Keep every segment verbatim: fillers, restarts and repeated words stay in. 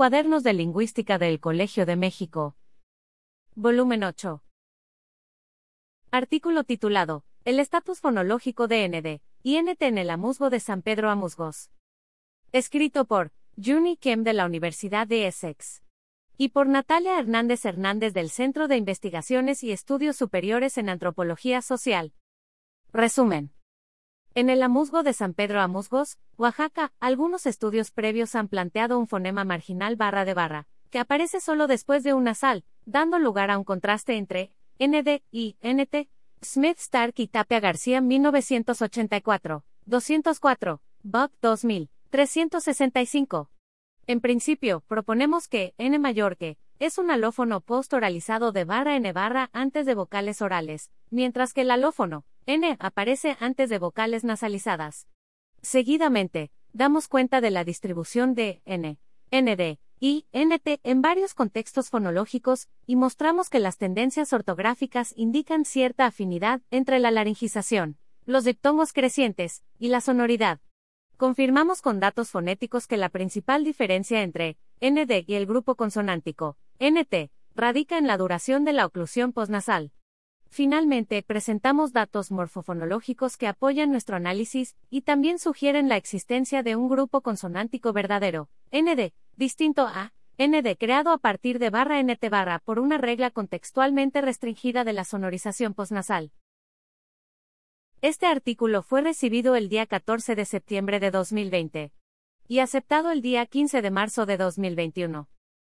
Cuadernos de Lingüística del Colegio de México. Volumen ocho. Artículo titulado: El estatus fonológico de Nd y Nt en el Amuzgo de San Pedro Amuzgos. Escrito por Juni Kem de la Universidad de Essex. Y por Natalia Hernández Hernández del Centro de Investigaciones y Estudios Superiores en Antropología Social. Resumen. En el Amuzgo de San Pedro Amuzgos, Oaxaca, algunos estudios previos han planteado un fonema marginal barra de barra, que aparece solo después de un nasal, dando lugar a un contraste entre Nd y Nt. Smith, Stark y Tapia García mil novecientos ochenta y cuatro, doscientos cuatro, Buck dos mil, trescientos sesenta y cinco. En principio, proponemos que N mayor que es un alófono post-oralizado de barra N barra antes de vocales orales, mientras que el alófono N aparece antes de vocales nasalizadas. Seguidamente, damos cuenta de la distribución de N, Nd y Nt en varios contextos fonológicos y mostramos que las tendencias ortográficas indican cierta afinidad entre la laringización, los diptongos crecientes y la sonoridad. Confirmamos con datos fonéticos que la principal diferencia entre Nd y el grupo consonántico Nt radica en la duración de la oclusión posnasal. Finalmente, presentamos datos morfofonológicos que apoyan nuestro análisis y también sugieren la existencia de un grupo consonántico verdadero, Nd, distinto a Nd creado a partir de barra Nt barra por una regla contextualmente restringida de la sonorización posnasal. Este artículo fue recibido el día catorce de septiembre de dos mil veinte y aceptado el día quince de marzo de dos mil veintiuno.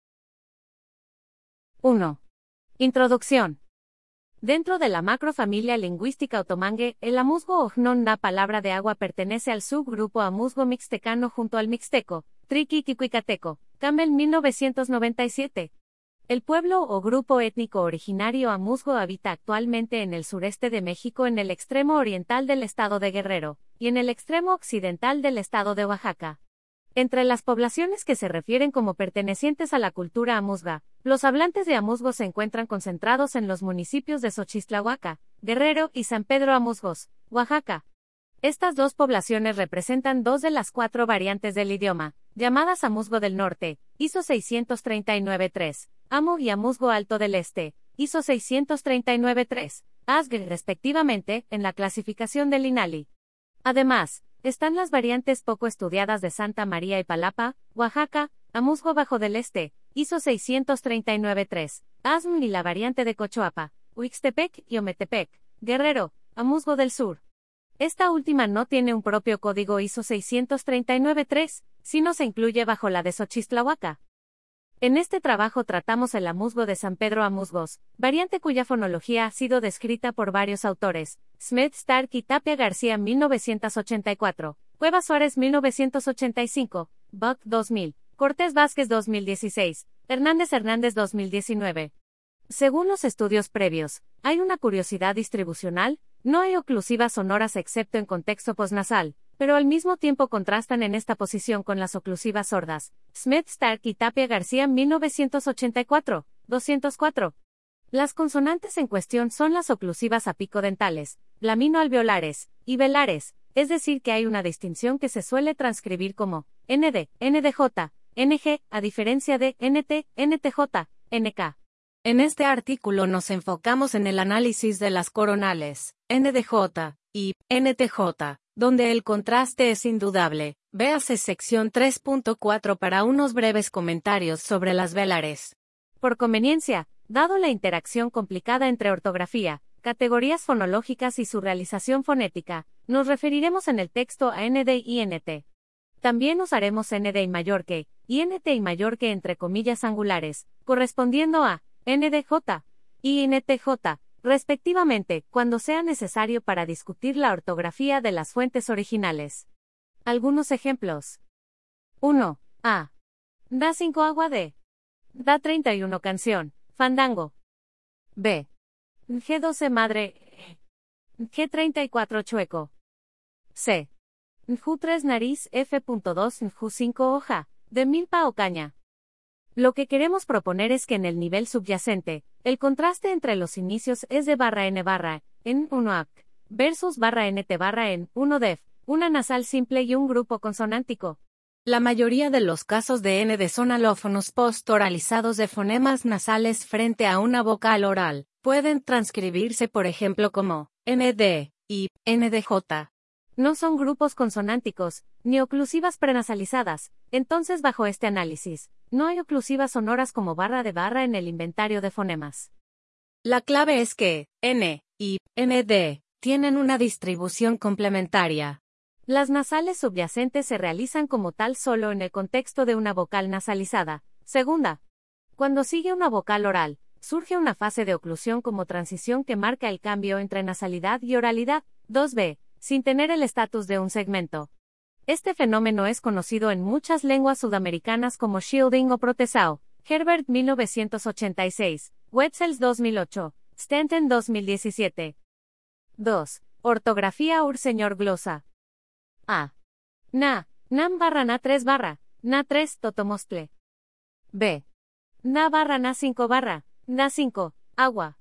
uno. Introducción. Dentro de la macrofamilia lingüística otomangue, el amuzgo ojnón na palabra de agua pertenece al subgrupo amuzgo mixtecano junto al mixteco, triqui-quicuicateco, Campbell mil novecientos noventa y siete. El pueblo o grupo étnico originario amuzgo habita actualmente en el sureste de México en el extremo oriental del estado de Guerrero, y en el extremo occidental del estado de Oaxaca. Entre las poblaciones que se refieren como pertenecientes a la cultura amuzga, los hablantes de amuzgo se encuentran concentrados en los municipios de Xochistlahuaca, Guerrero y San Pedro Amuzgos, Oaxaca. Estas dos poblaciones representan dos de las cuatro variantes del idioma, llamadas amuzgo del norte, I S O seiscientos treinta y nueve punto tres, Amu y amuzgo alto del este, I S O seiscientos treinta y nueve punto tres, A S G respectivamente, en la clasificación del INALI. Además, están las variantes poco estudiadas de Santa María y Palapa, Oaxaca, amuzgo bajo del este, I S O seiscientos treinta y nueve punto tres, A S M y la variante de Cochoapa, Huixtepec y Ometepec, Guerrero, amuzgo del sur. Esta última no tiene un propio código I S O seiscientos treinta y nueve punto tres, sino se incluye bajo la de Xochistlahuaca. En este trabajo tratamos el amuzgo de San Pedro Amuzgos, variante cuya fonología ha sido descrita por varios autores: Smith, Stark y Tapia García mil novecientos ochenta y cuatro, Cuevas Suárez mil novecientos ochenta y cinco, Buck dos mil, Cortés Vázquez dos mil dieciséis, Hernández Hernández dos mil diecinueve. Según los estudios previos, hay una curiosidad distribucional: no hay oclusivas sonoras excepto en contexto posnasal, pero al mismo tiempo contrastan en esta posición con las oclusivas sordas. Smith, Stark y Tapia García mil novecientos ochenta y cuatro, doscientos cuatro. Las consonantes en cuestión son las oclusivas apicodentales, laminoalveolares y velares, es decir que hay una distinción que se suele transcribir como Nd, Ndj, Ng, a diferencia de Nt, Ntj, Nk. En este artículo nos enfocamos en el análisis de las coronales, Ndj y Ntj, donde el contraste es indudable. Véase sección tres punto cuatro para unos breves comentarios sobre las velares. Por conveniencia, dado la interacción complicada entre ortografía, categorías fonológicas y su realización fonética, nos referiremos en el texto a Nd y Nt. También usaremos Nd y mayor que, y Nt y mayor que entre comillas angulares, correspondiendo a Ndj y Ntj, respectivamente, cuando sea necesario para discutir la ortografía de las fuentes originales. Algunos ejemplos. uno. A. Da cinco agua de. Da treinta y uno canción, fandango. B. G doce madre. G treinta y cuatro chueco. C. Ju tres nariz F dos Ju cinco hoja, de milpa o caña. Lo que queremos proponer es que en el nivel subyacente, el contraste entre los inicios es de barra n barra, en uno ac, versus barra nt barra en uno def, una nasal simple y un grupo consonántico. La mayoría de los casos de N D son alófonos postoralizados de fonemas nasales frente a una vocal oral. Pueden transcribirse por ejemplo como N D y N D J. No son grupos consonánticos, ni oclusivas prenasalizadas, entonces bajo este análisis, no hay oclusivas sonoras como barra de barra en el inventario de fonemas. La clave es que N y N D tienen una distribución complementaria. Las nasales subyacentes se realizan como tal solo en el contexto de una vocal nasalizada. Segunda, cuando sigue una vocal oral, surge una fase de oclusión como transición que marca el cambio entre nasalidad y oralidad. dos b, sin tener el estatus de un segmento. Este fenómeno es conocido en muchas lenguas sudamericanas como shielding o protesao. Herbert mil novecientos ochenta y seis, Wetzels dos mil ocho, Stanton dos mil diecisiete. dos. Ortografía ur señor glosa. A. Na, nam barra na tres barra, na tres totomostle. B. Na barra na cinco barra, na cinco, agua.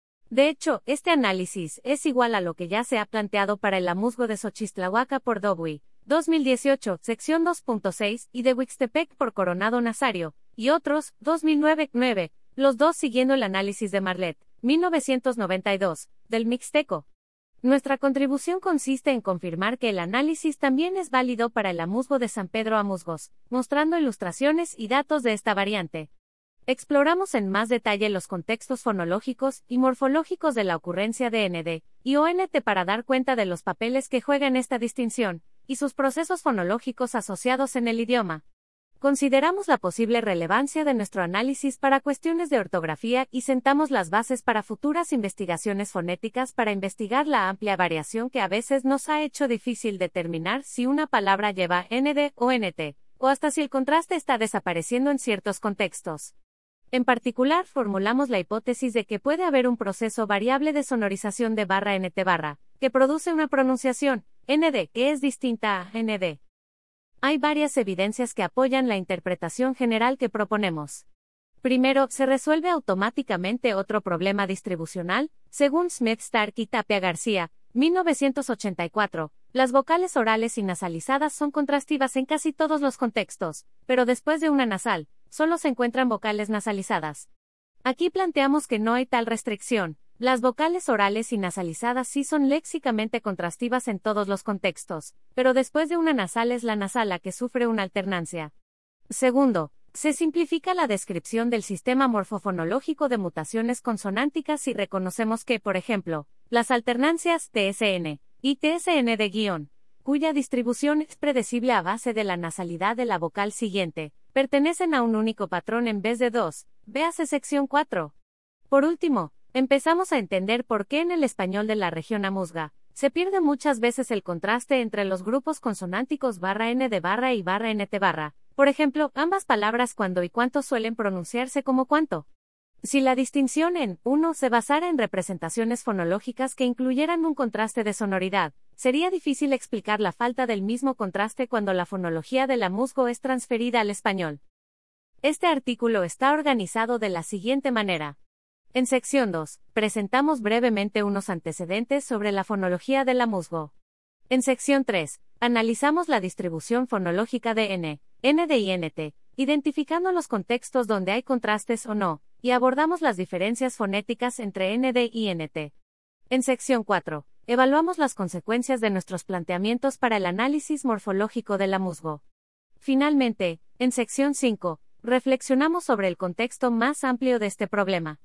De hecho, este análisis es igual a lo que ya se ha planteado para el amuzgo de Xochistlahuaca por Dobui, dos mil dieciocho, sección dos punto seis, y de Huixtepec por Coronado Nazario, y otros, dos mil nueve, nueve, los dos siguiendo el análisis de Marlet, mil novecientos noventa y dos, del Mixteco. Nuestra contribución consiste en confirmar que el análisis también es válido para el amuzgo de San Pedro Amuzgos, mostrando ilustraciones y datos de esta variante. Exploramos en más detalle los contextos fonológicos y morfológicos de la ocurrencia de N D y O N T para dar cuenta de los papeles que juegan esta distinción, y sus procesos fonológicos asociados en el idioma. Consideramos la posible relevancia de nuestro análisis para cuestiones de ortografía y sentamos las bases para futuras investigaciones fonéticas para investigar la amplia variación que a veces nos ha hecho difícil determinar si una palabra lleva N D o N T, o hasta si el contraste está desapareciendo en ciertos contextos. En particular, formulamos la hipótesis de que puede haber un proceso variable de sonorización de barra N T barra, que produce una pronunciación, N D, que es distinta a N D. Hay varias evidencias que apoyan la interpretación general que proponemos. Primero, se resuelve automáticamente otro problema distribucional, según Smith, Stark y Tapia García, mil novecientos ochenta y cuatro, las vocales orales y nasalizadas son contrastivas en casi todos los contextos, pero después de una nasal, solo se encuentran vocales nasalizadas. Aquí planteamos que no hay tal restricción. Las vocales orales y nasalizadas sí son léxicamente contrastivas en todos los contextos, pero después de una nasal es la nasal la que sufre una alternancia. Segundo, se simplifica la descripción del sistema morfofonológico de mutaciones consonánticas si reconocemos que, por ejemplo, las alternancias T S N y T S N de guión, cuya distribución es predecible a base de la nasalidad de la vocal siguiente, pertenecen a un único patrón en vez de dos, véase sección cuatro. Por último, empezamos a entender por qué en el español de la región amuzga se pierde muchas veces el contraste entre los grupos consonánticos barra N de barra y barra N T barra. Por ejemplo, ambas palabras cuando y cuánto suelen pronunciarse como cuánto. Si la distinción en uno se basara en representaciones fonológicas que incluyeran un contraste de sonoridad, sería difícil explicar la falta del mismo contraste cuando la fonología del amuzgo es transferida al español. Este artículo está organizado de la siguiente manera. En sección dos, presentamos brevemente unos antecedentes sobre la fonología del amuzgo. En sección tres, analizamos la distribución fonológica de N, N D y N T, identificando los contextos donde hay contrastes o no, y abordamos las diferencias fonéticas entre N D y N T. En sección cuatro, evaluamos las consecuencias de nuestros planteamientos para el análisis morfológico del amuzgo. Finalmente, en sección cinco, reflexionamos sobre el contexto más amplio de este problema.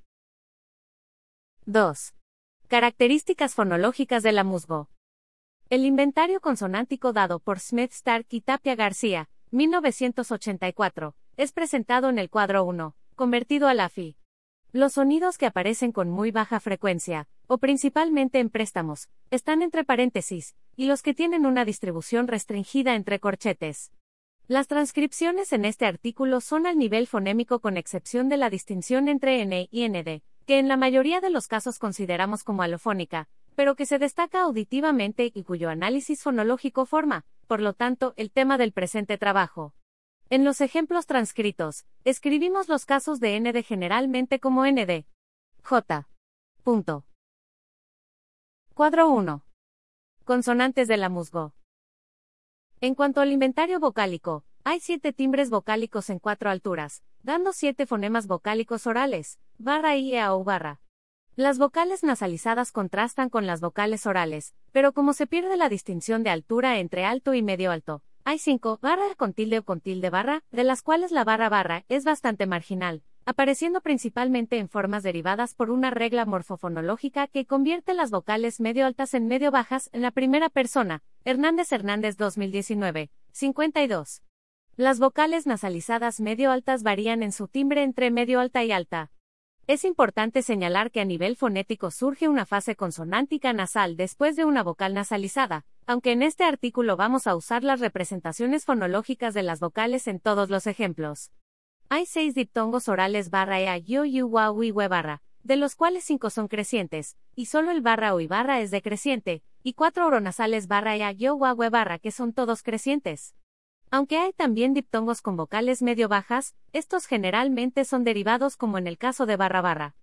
dos. Características fonológicas del amuzgo. El inventario consonántico dado por Smith, Stark y Tapia García, mil novecientos ochenta y cuatro, es presentado en el cuadro uno, convertido a la F I. Los sonidos que aparecen con muy baja frecuencia, o principalmente en préstamos, están entre paréntesis, y los que tienen una distribución restringida entre corchetes. Las transcripciones en este artículo son al nivel fonémico con excepción de la distinción entre N y N D, que en la mayoría de los casos consideramos como alofónica, pero que se destaca auditivamente y cuyo análisis fonológico forma, por lo tanto, el tema del presente trabajo. En los ejemplos transcritos, escribimos los casos de N D generalmente como N D. J. Punto. Cuadro uno. Consonantes del amuzgo. En cuanto al inventario vocálico, Hay siete timbres vocálicos en cuatro alturas, dando siete fonemas vocálicos orales, barra y a o barra. Las vocales nasalizadas contrastan con las vocales orales, pero como se pierde la distinción de altura entre alto y medio alto, hay cinco barra con tilde o con tilde barra, de las cuales la barra barra es bastante marginal, apareciendo principalmente en formas derivadas por una regla morfofonológica que convierte las vocales medio altas en medio bajas en la primera persona. Hernández Hernández dos mil diecinueve, cincuenta y dos. Las vocales nasalizadas medio altas varían en su timbre entre medio alta y alta. Es importante señalar que a nivel fonético surge una fase consonántica nasal después de una vocal nasalizada, aunque en este artículo vamos a usar las representaciones fonológicas de las vocales en todos los ejemplos. Hay seis diptongos orales barra ea, yo, yu, wa, wi, we barra, de los cuales cinco son crecientes, y solo el barra o y barra es decreciente, y cuatro oronasales barra ea, yo, wa, we barra que son todos crecientes. Aunque hay también diptongos con vocales medio bajas, estos generalmente son derivados como en el caso de barra barra.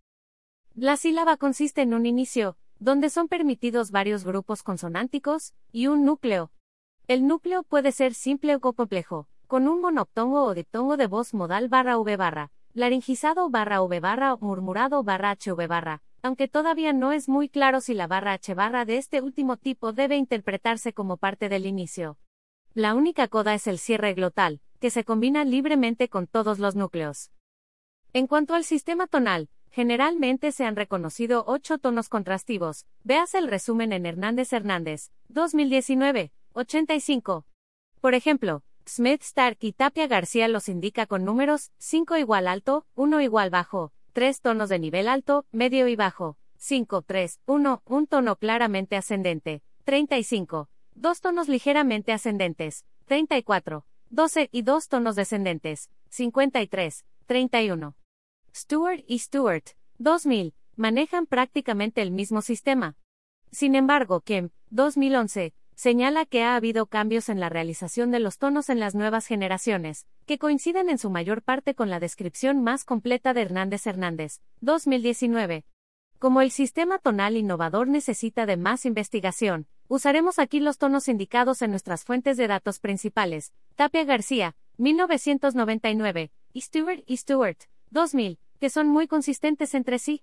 La sílaba consiste en un inicio, donde son permitidos varios grupos consonánticos, y un núcleo. El núcleo puede ser simple o complejo, con un monoptongo o diptongo de voz modal barra v barra, laringizado barra v barra o murmurado barra hv barra, aunque todavía no es muy claro si la barra h barra de este último tipo debe interpretarse como parte del inicio. La única coda es el cierre glotal, que se combina libremente con todos los núcleos. En cuanto al sistema tonal, generalmente se han reconocido ocho tonos contrastivos. Véase el resumen en Hernández Hernández, dos mil diecinueve, ochenta y cinco. Por ejemplo, Smith, Stark y Tapia García los indica con números: cinco igual alto, uno igual bajo, tres tonos de nivel alto, medio y bajo, cinco, tres, uno, un tono claramente ascendente, treinta y cinco. Dos tonos ligeramente ascendentes, treinta y cuatro, doce y dos tonos descendentes, cincuenta y tres, treinta y uno. Stewart y Stewart, dos mil, manejan prácticamente el mismo sistema. Sin embargo, Kemp, dos mil once, señala que ha habido cambios en la realización de los tonos en las nuevas generaciones, que coinciden en su mayor parte con la descripción más completa de Hernández Hernández, dos mil diecinueve. Como el sistema tonal innovador necesita de más investigación, usaremos aquí los tonos indicados en nuestras fuentes de datos principales: Tapia García, mil novecientos noventa y nueve, y Stewart y Stewart, dos mil, que son muy consistentes entre sí.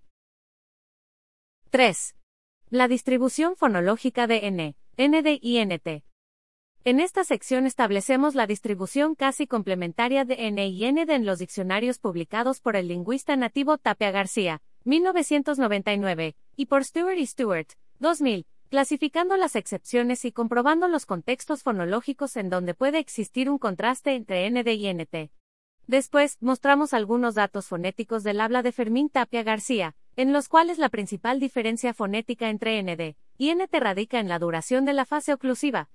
tres. La distribución fonológica de N, N D y N T. En esta sección establecemos la distribución casi complementaria de N y N D en los diccionarios publicados por el lingüista nativo Tapia García, mil novecientos noventa y nueve, y por Stewart y Stewart, dos mil, clasificando las excepciones y comprobando los contextos fonológicos en donde puede existir un contraste entre N D y N T. Después, mostramos algunos datos fonéticos del habla de Fermín Tapia García, en los cuales la principal diferencia fonética entre N D y N T radica en la duración de la fase oclusiva.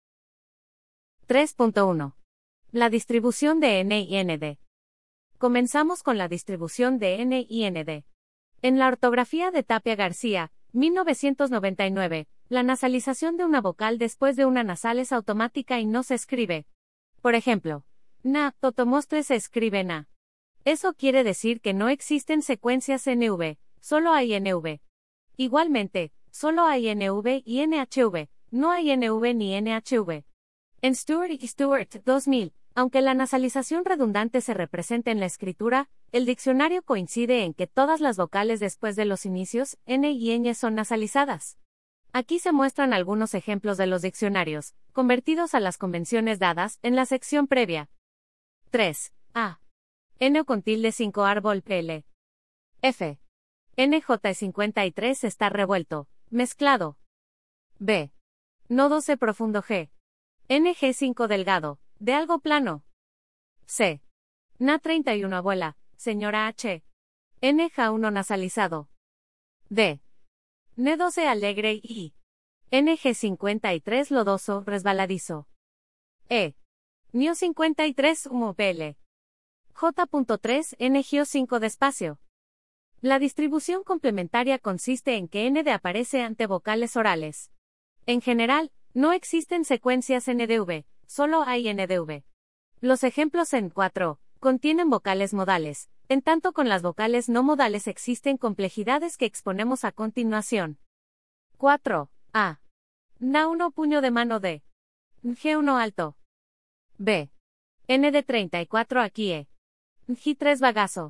tres punto uno. La distribución de N y N D. Comenzamos con la distribución de N y N D. En la ortografía de Tapia García, mil novecientos noventa y nueve, la nasalización de una vocal después de una nasal es automática y no se escribe. Por ejemplo, na, totomostre se escribe na. Eso quiere decir que no existen secuencias N V, solo hay N V. Igualmente, solo hay N V y N H V, no hay N V ni N H V. En Stewart y Stewart, dos mil, aunque la nasalización redundante se representa en la escritura, el diccionario coincide en que todas las vocales después de los inicios, N y Ñ son nasalizadas. Aquí se muestran algunos ejemplos de los diccionarios, convertidos a las convenciones dadas en la sección previa. tres. A. N con tilde cinco árbol P L. F. N J cincuenta y tres está revuelto, mezclado. B. No doce profundo G. N G cinco delgado, de algo plano. C. Na treinta y uno abuela, señora H. N J uno nasalizado. D. N doce alegre y N G cincuenta y tres lodoso, resbaladizo. E. Nio cincuenta y tres humo P L. J tres N G O cinco despacio. La distribución complementaria consiste en que N D aparece ante vocales orales. En general, no existen secuencias N D V, solo hay N D V. Los ejemplos en cuatro contienen vocales modales, en tanto con las vocales no modales existen complejidades que exponemos a continuación. cuatro. A. Na uno puño de mano de G uno alto. B. N de treinta y cuatro aquí E. G tres bagazo.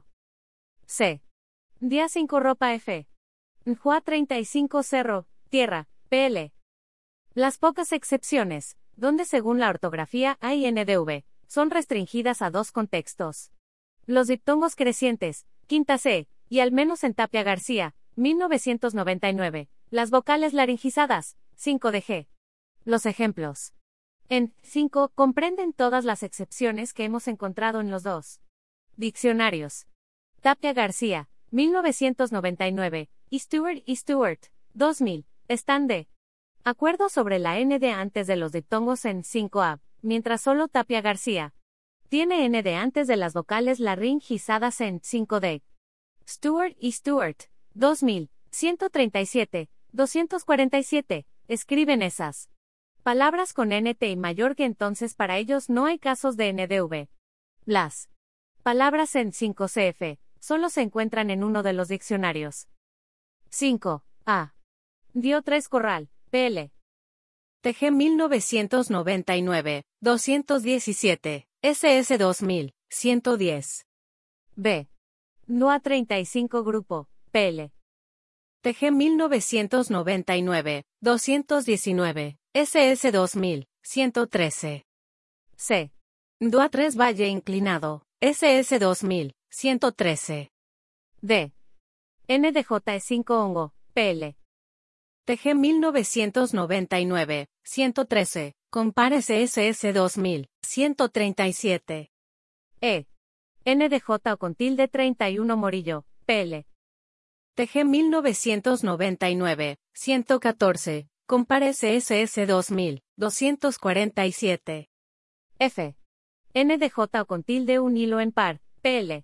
C. Día cinco ropa F. Jua treinta y cinco cerro, tierra, P L. Las pocas excepciones, donde según la ortografía A y N de V, son restringidas a dos contextos. Los diptongos crecientes, quinta C, y al menos en Tapia García, mil novecientos noventa y nueve, las vocales laringizadas, cinco de G. Los ejemplos. En cinco comprenden todas las excepciones que hemos encontrado en los dos diccionarios. Tapia García, mil novecientos noventa y nueve, y Stewart y Stewart, dos mil, están de acuerdo sobre la N de antes de los diptongos en cinco A, mientras solo Tapia García tiene N de antes de las vocales laringizadas en cinco D. Stewart y Stewart, dos mil, ciento treinta y siete, doscientos cuarenta y siete, escriben esas palabras con N T y mayor que entonces para ellos no hay casos de N D V. Las palabras en cinco C F solo se encuentran en uno de los diccionarios. cinco A. Dio tres Corral, P L. T G mil novecientos noventa y nueve, doscientos diecisiete, S S dos mil, ciento diez. B. N O A treinta y cinco Grupo, P L. T G mil novecientos noventa y nueve, doscientos diecinueve, S S dos mil, ciento trece. C. D O A tres Valle Inclinado, S S dos mil, ciento trece. D. N D J cinco Hongo, P L. T G mil novecientos noventa y nueve, ciento trece, Compares S S dos mil, ciento treinta y siete. E. N D J o con tilde treinta y uno Morillo, P L. T G mil novecientos noventa y nueve, ciento catorce, Compares S S dos mil, doscientos cuarenta y siete. F. N D J o con tilde un hilo en par, P L.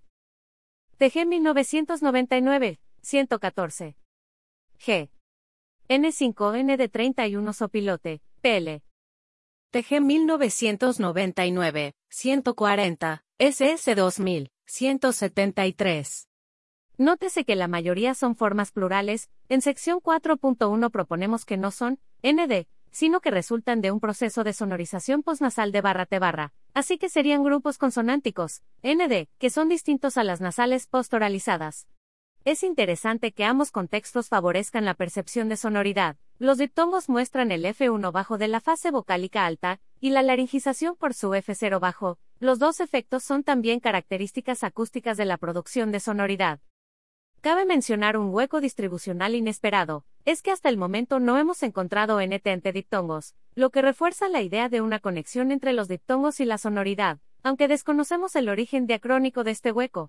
T G mil novecientos noventa y nueve, ciento catorce. G. N cinco N de treinta y uno Sopilote, P L. T G mil novecientos noventa y nueve, ciento cuarenta, S S dos mil, ciento setenta y tres. Nótese que la mayoría son formas plurales. En sección cuatro punto uno proponemos que no son N D, sino que resultan de un proceso de sonorización posnasal de barra T barra, así que serían grupos consonánticos, N D, que son distintos a las nasales postoralizadas. Es interesante que ambos contextos favorezcan la percepción de sonoridad. Los diptongos muestran el F uno bajo de la fase vocálica alta, y la laringización por su F cero bajo. Los dos efectos son también características acústicas de la producción de sonoridad. Cabe mencionar un hueco distribucional inesperado, es que hasta el momento no hemos encontrado N T entre diptongos, lo que refuerza la idea de una conexión entre los diptongos y la sonoridad, aunque desconocemos el origen diacrónico de este hueco.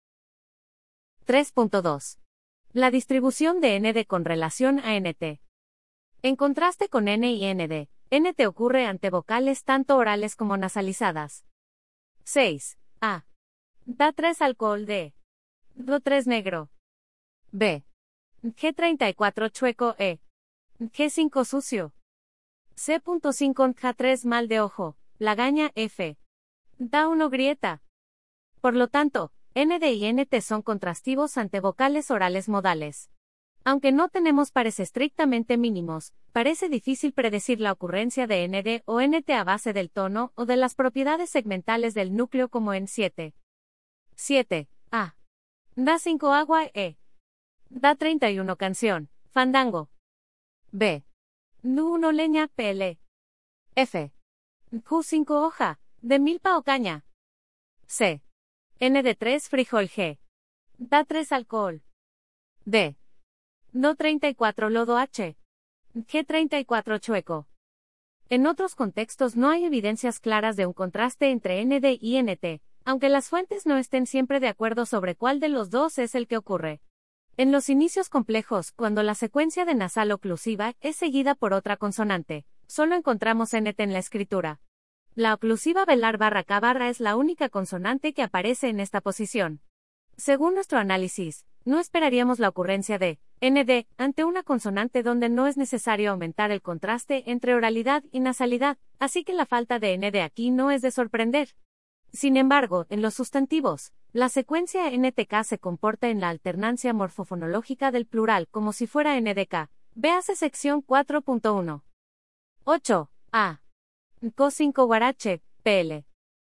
tres punto dos. La distribución de N D con relación a N T. En contraste con N y N D, N T ocurre ante vocales tanto orales como nasalizadas. seis. A. Da tres alcohol D. Do tres negro. B. G treinta y cuatro chueco E. G cinco sucio. C cinco G tres mal de ojo, lagaña F. Da uno grieta. Por lo tanto, N D y N T son contrastivos ante vocales orales modales. Aunque no tenemos pares estrictamente mínimos, parece difícil predecir la ocurrencia de N D o N T a base del tono o de las propiedades segmentales del núcleo como en siete. siete. A. Da cinco agua E. Da treinta y uno canción, fandango. B. D uno leña P L. F. Q cinco hoja, de milpa o caña. C. N de tres frijol G. Da tres alcohol. D. Do treinta y cuatro lodo H. G treinta y cuatro chueco. En otros contextos no hay evidencias claras de un contraste entre N D y N T, aunque las fuentes no estén siempre de acuerdo sobre cuál de los dos es el que ocurre. En los inicios complejos, cuando la secuencia de nasal oclusiva es seguida por otra consonante, solo encontramos N T en la escritura. La oclusiva velar barra K barra es la única consonante que aparece en esta posición. Según nuestro análisis, no esperaríamos la ocurrencia de N D ante una consonante donde no es necesario aumentar el contraste entre oralidad y nasalidad, así que la falta de N D aquí no es de sorprender. Sin embargo, en los sustantivos, la secuencia N T K se comporta en la alternancia morfofonológica del plural como si fuera N D K. Véase sección cuatro punto uno. ocho. A. Co cinco guarache, P L.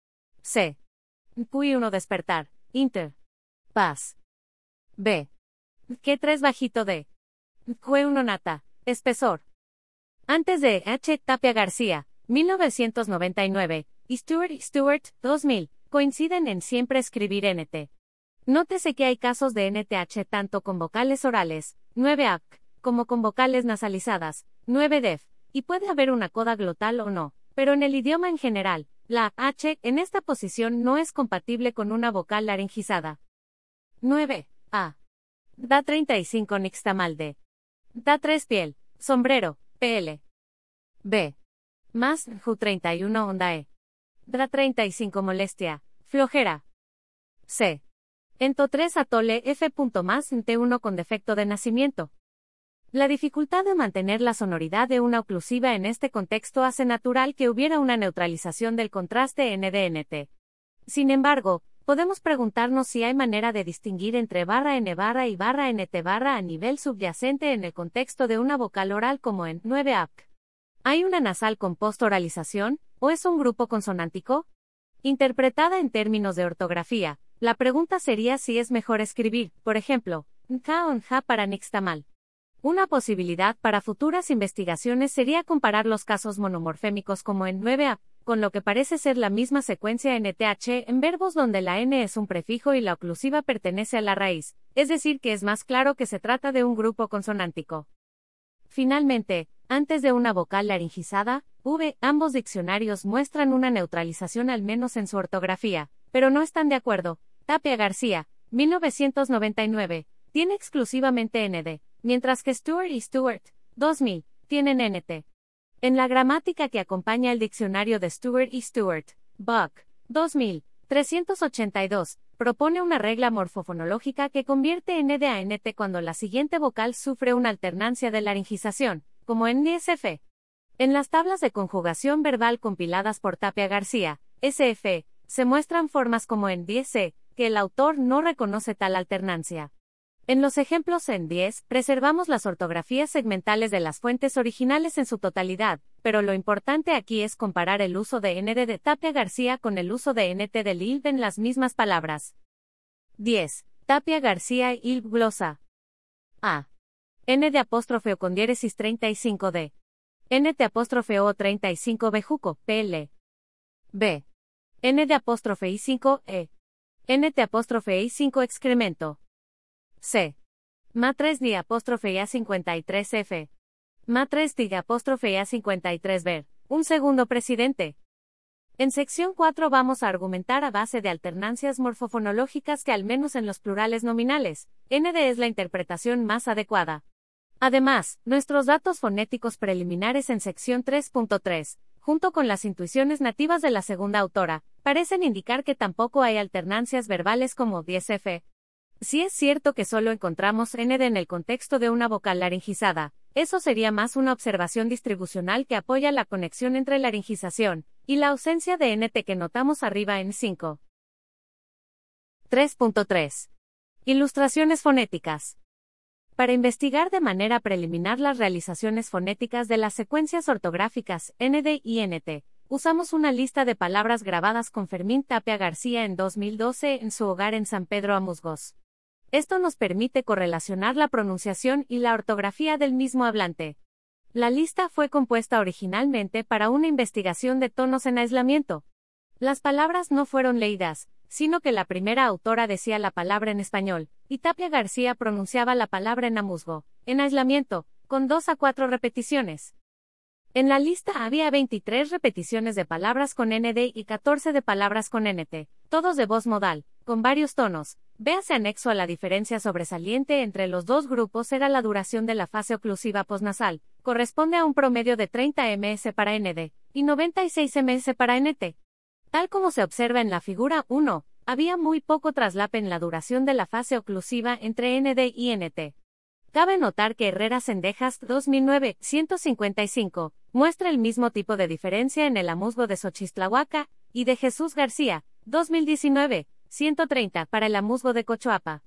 C. Q uno despertar, inter. Paz. B. Q tres bajito D. Q uno nata, espesor. Antes de H. Tapia García, mil novecientos noventa y nueve, y Stuart Stewart, dos mil, coinciden en siempre escribir N T. Nótese que hay casos de N T H tanto con vocales orales, nueve A C, como con vocales nasalizadas, nueve D E F, y puede haber una coda glotal o no, pero en el idioma en general, la H en esta posición no es compatible con una vocal laringizada. nueve. A. Da treinta y cinco nixtamal D. Da tres piel, sombrero, P L. B. Más Ju treinta y uno onda E. Da treinta y cinco molestia, flojera. C. Ento tres atole F. más T uno con defecto de nacimiento. La dificultad de mantener la sonoridad de una oclusiva en este contexto hace natural que hubiera una neutralización del contraste N D N T. Sin embargo, podemos preguntarnos si hay manera de distinguir entre barra N barra y barra N T barra a nivel subyacente en el contexto de una vocal oral como en nueve A C. ¿Hay una nasal con postoralización, o es un grupo consonántico? Interpretada en términos de ortografía, la pregunta sería si es mejor escribir, por ejemplo, nja o nja para nixtamal. Una posibilidad para futuras investigaciones sería comparar los casos monomorfémicos como en nueve A, con lo que parece ser la misma secuencia N T H en verbos donde la N es un prefijo y la oclusiva pertenece a la raíz, es decir que es más claro que se trata de un grupo consonántico. Finalmente, antes de una vocal laringizada, V, ambos diccionarios muestran una neutralización al menos en su ortografía, pero no están de acuerdo. Tapia García, mil novecientos noventa y nueve, tiene exclusivamente N D, mientras que Stewart y Stewart, dos mil, tienen N T. En la gramática que acompaña el diccionario de Stewart y Stewart, Buck, dos mil, trescientos ochenta y dos, propone una regla morfofonológica que convierte N D a N T cuando la siguiente vocal sufre una alternancia de laringización, como en S F. En las tablas de conjugación verbal compiladas por Tapia García, S F, se muestran formas como en diez C, que el autor no reconoce tal alternancia. En los ejemplos en diez, preservamos las ortografías segmentales de las fuentes originales en su totalidad, pero lo importante aquí es comparar el uso de N D de Tapia García con el uso de N T de Ilb en las mismas palabras. diez. Tapia García Ilb glosa. A. N de apóstrofe o con diéresis treinta y cinco D. N de apóstrofe O treinta y cinco bejuco, P L. B. N de apóstrofe I cinco E. N de apóstrofe I cinco excremento. C. Ma tres di apóstrofe y A cincuenta y tres F. Ma tres di apóstrofe y A cincuenta y tres ver. Un segundo presidente. En sección cuatro vamos a argumentar a base de alternancias morfofonológicas que al menos en los plurales nominales, N D es la interpretación más adecuada. Además, nuestros datos fonéticos preliminares en sección tres punto tres, junto con las intuiciones nativas de la segunda autora, parecen indicar que tampoco hay alternancias verbales como diez F. Si es cierto que solo encontramos N D en el contexto de una vocal laringizada, eso sería más una observación distribucional que apoya la conexión entre laringización y la ausencia de N T que notamos arriba en cinco. tres punto tres. Ilustraciones fonéticas. Para investigar de manera preliminar las realizaciones fonéticas de las secuencias ortográficas N D y N T, usamos una lista de palabras grabadas con Fermín Tapia García en dos mil doce en su hogar en San Pedro Amusgos. Esto nos permite correlacionar la pronunciación y la ortografía del mismo hablante. La lista fue compuesta originalmente para una investigación de tonos en aislamiento. Las palabras no fueron leídas, sino que la primera autora decía la palabra en español, y Tapia García pronunciaba la palabra en amusgo, en aislamiento, con dos a cuatro repeticiones. En la lista había veintitrés repeticiones de palabras con N D y catorce de palabras con N T, todos de voz modal, con varios tonos. Véase anexo a la diferencia sobresaliente entre los dos grupos era la duración de la fase oclusiva posnasal, corresponde a un promedio de treinta ms para N D, y noventa y seis ms para N T. Tal como se observa en la figura uno, había muy poco traslape en la duración de la fase oclusiva entre N D y N T. Cabe notar que Herrera Cendejas dos mil nueve, ciento cincuenta y cinco, muestra el mismo tipo de diferencia en el amusgo de Xochistlahuaca, y de Jesús García, dos mil diecinueve, ciento treinta para el amusgo de Cochoapa.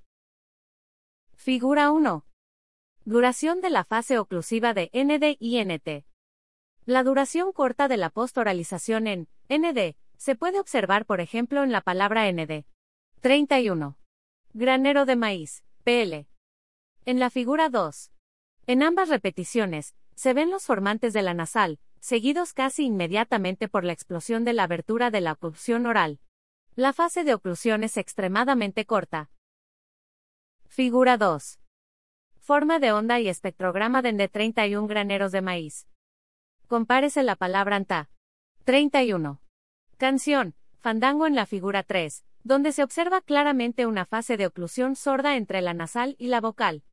Figura uno. Duración de la fase oclusiva de N D y N T. La duración corta de la postoralización en N D Se puede observar por ejemplo en la palabra nd. treinta y uno. Granero de maíz, P L. En la figura dos. En ambas repeticiones, se ven los formantes de la nasal, seguidos casi inmediatamente por la explosión de la abertura de la oclusión oral. La fase de oclusión es extremadamente corta. Figura dos. Forma de onda y espectrograma de N D treinta y uno graneros de maíz. Compárese la palabra anta. treinta y uno. Canción, fandango en la figura tres, donde se observa claramente una fase de oclusión sorda entre la nasal y la vocal.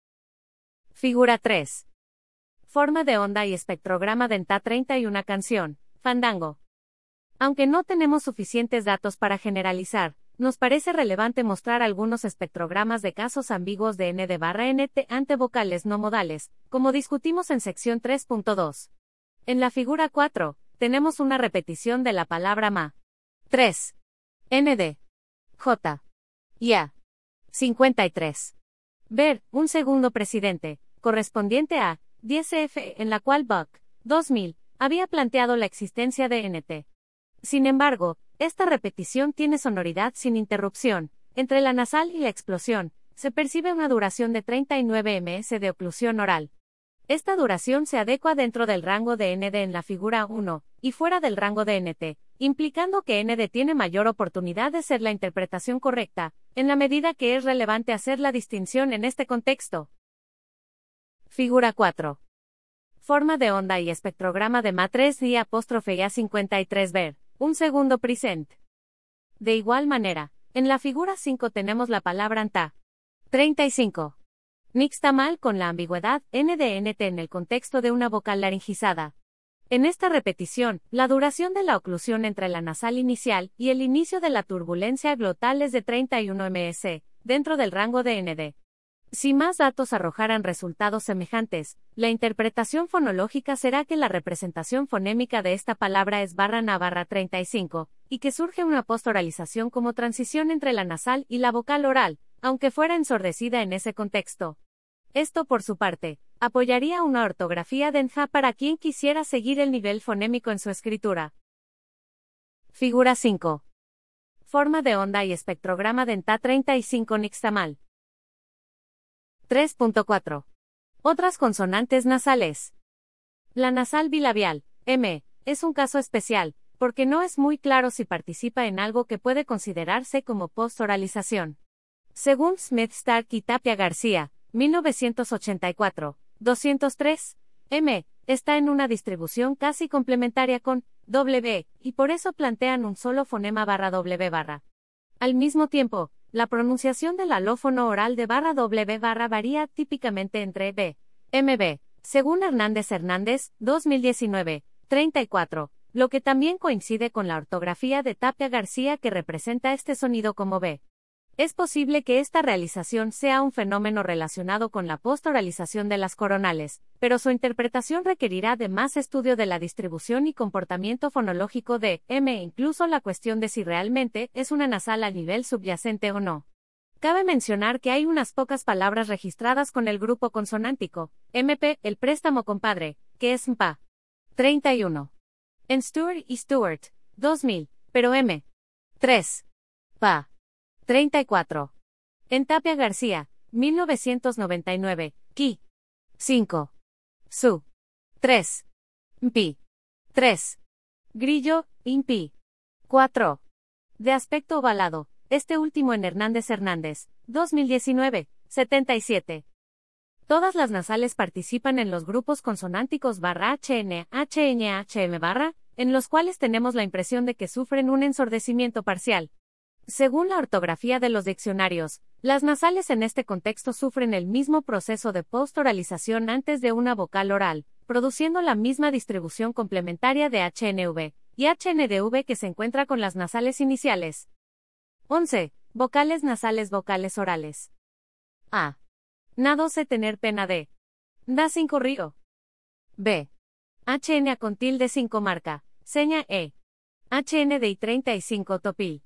Figura tres. Forma de onda y espectrograma de enta treinta y uno canción, fandango. Aunque no tenemos suficientes datos para generalizar, nos parece relevante mostrar algunos espectrogramas de casos ambiguos de N D barra N T ante vocales no modales, como discutimos en sección tres punto dos. En la figura cuatro, tenemos una repetición de la palabra ma. tres. N D. J. Y A. cincuenta y tres. Ver, un segundo precedente, correspondiente a diez F, en la cual Buck, dos mil, había planteado la existencia de N T. Sin embargo, esta repetición tiene sonoridad sin interrupción. Entre la nasal y la explosión, se percibe una duración de treinta y nueve ms de oclusión oral. Esta duración se adecua dentro del rango de N D en la figura uno, y fuera del rango de N T, implicando que N D tiene mayor oportunidad de ser la interpretación correcta, en la medida que es relevante hacer la distinción en este contexto. Figura cuatro. Forma de onda y espectrograma de ma tres y apóstrofe A cincuenta y tres ver, un segundo present. De igual manera, en la figura cinco tenemos la palabra anta. treinta y cinco. Nixtamal con la ambigüedad N D N T en el contexto de una vocal laringizada. En esta repetición, la duración de la oclusión entre la nasal inicial y el inicio de la turbulencia glotal es de treinta y uno ms, dentro del rango de N D. Si más datos arrojaran resultados semejantes, la interpretación fonológica será que la representación fonémica de esta palabra es barra na barra treinta y cinco, y que surge una postoralización como transición entre la nasal y la vocal oral, aunque fuera ensordecida en ese contexto. Esto, por su parte, apoyaría una ortografía densa para quien quisiera seguir el nivel fonémico en su escritura. Figura cinco. Forma de onda y espectrograma de enta treinta y cinco nixtamal. tres punto cuatro. Otras consonantes nasales. La nasal bilabial, M, es un caso especial, porque no es muy claro si participa en algo que puede considerarse como postoralización. Según Smith, Stark y Tapia García, mil novecientos ochenta y cuatro, doscientos tres, M, está en una distribución casi complementaria con W, y por eso plantean un solo fonema barra W barra. Al mismo tiempo, la pronunciación del alófono oral de barra W barra varía típicamente entre B, M B, según Hernández Hernández, dos mil diecinueve, treinta y cuatro, lo que también coincide con la ortografía de Tapia García que representa este sonido como B. Es posible que esta realización sea un fenómeno relacionado con la postoralización de las coronales, pero su interpretación requerirá de más estudio de la distribución y comportamiento fonológico de M e incluso la cuestión de si realmente es una nasal a nivel subyacente o no. Cabe mencionar que hay unas pocas palabras registradas con el grupo consonántico, M P, el préstamo compadre, que es M P A. treinta y uno. En Stewart y Stewart, dos mil, pero M. tres. P A. treinta y cuatro. En Tapia García, mil novecientos noventa y nueve, Ki. cinco. Su. tres. Mpi. tres. Grillo, Impi. cuatro. De aspecto ovalado, este último en Hernández Hernández, dos mil diecinueve, setenta y siete. Todas las nasales participan en los grupos consonánticos barra H N, H N H M barra, en los cuales tenemos la impresión de que sufren un ensordecimiento parcial. Según la ortografía de los diccionarios, las nasales en este contexto sufren el mismo proceso de postoralización antes de una vocal oral, produciendo la misma distribución complementaria de H N V y H N D V que se encuentra con las nasales iniciales. once. Vocales nasales vocales orales. A. Na doce tener pena de. Da cinco río. B. H N A con tilde cinco marca, seña E. H N D I treinta y cinco topil.